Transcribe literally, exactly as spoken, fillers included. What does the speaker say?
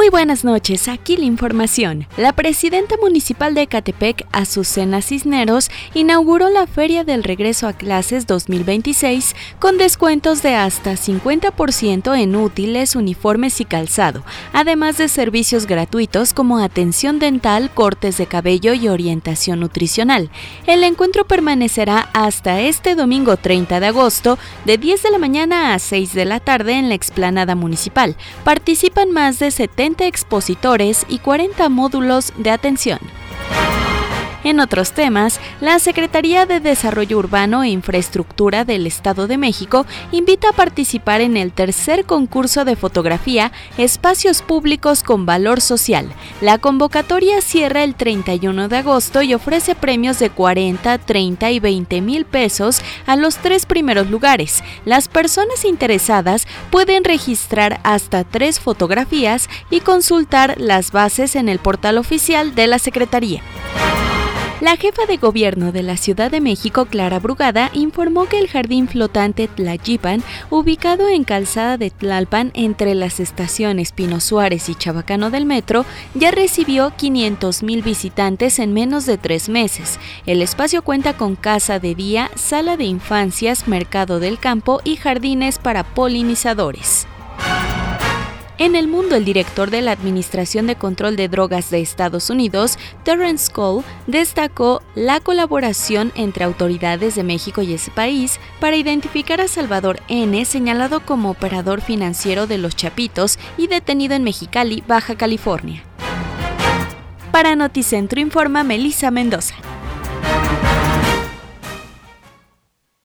Muy buenas noches, aquí la información. La presidenta municipal de Ecatepec, Azucena Cisneros, inauguró la Feria del Regreso a Clases dos mil veintiséis con descuentos de hasta cincuenta por ciento en útiles, uniformes y calzado, además de servicios gratuitos como atención dental, cortes de cabello y orientación nutricional. El encuentro permanecerá hasta este domingo treinta de agosto, de diez de la mañana a seis de la tarde en la explanada municipal. Participan más de setenta expositores y cuarenta módulos de atención. En otros temas, la Secretaría de Desarrollo Urbano e Infraestructura del Estado de México invita a participar en el tercer concurso de fotografía Espacios Públicos con Valor Social. La convocatoria cierra el treinta y uno de agosto y ofrece premios de cuarenta, treinta y veinte mil pesos a los tres primeros lugares. Las personas interesadas pueden registrar hasta tres fotografías y consultar las bases en el portal oficial de la Secretaría. La jefa de gobierno de la Ciudad de México, Clara Brugada, informó que el jardín flotante Tlayipan, ubicado en Calzada de Tlalpan entre las estaciones Pino Suárez y Chabacano del metro, ya recibió quinientos mil visitantes en menos de tres meses. El espacio cuenta con casa de día, sala de infancias, mercado del campo y jardines para polinizadores. En el mundo, el director de la Administración de Control de Drogas de Estados Unidos, Terrence Cole, destacó la colaboración entre autoridades de México y ese país para identificar a Salvador N., señalado como operador financiero de Los Chapitos y detenido en Mexicali, Baja California. Para Noticentro informa Melissa Mendoza.